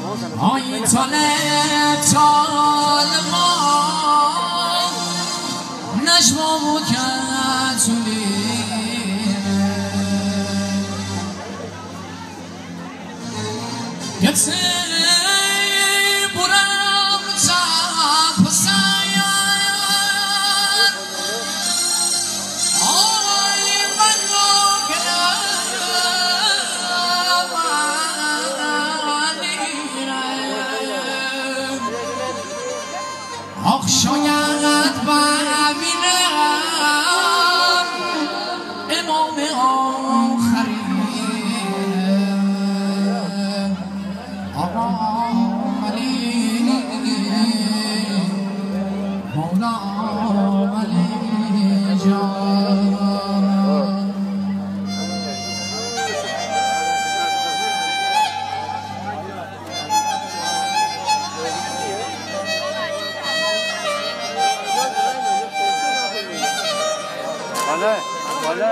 آی طالب طالب نجوا و کتولی گتسی برم تا پسایر آی من رو آخ شاید ببینم امام آخری آقا علی مولا علی جان Hola.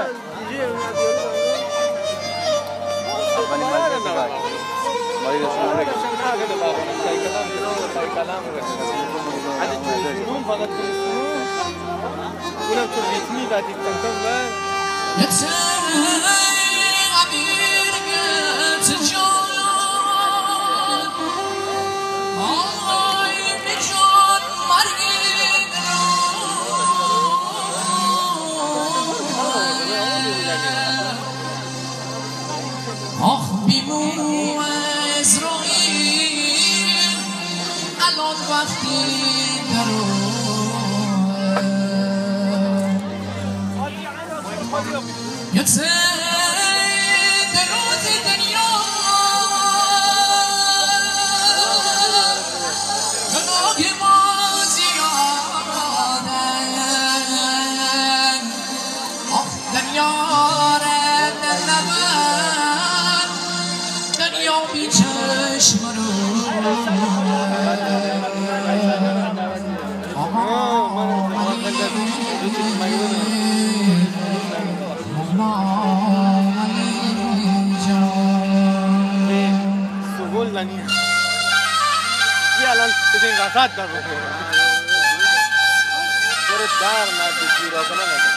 آخ بیمو اسرائیل الان وقتی درو یک سه دروز دنیا گناه ما زیاده آخ دنیا دنیا بی چشم رو سهول لنی یه الان بزنین وسط در بکنه برو در نده جیرا کنه نکن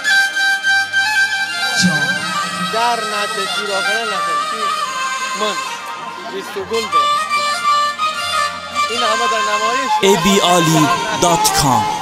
در نده جیرا کنه نکن من سهول ده این همه در نمایش abiali.com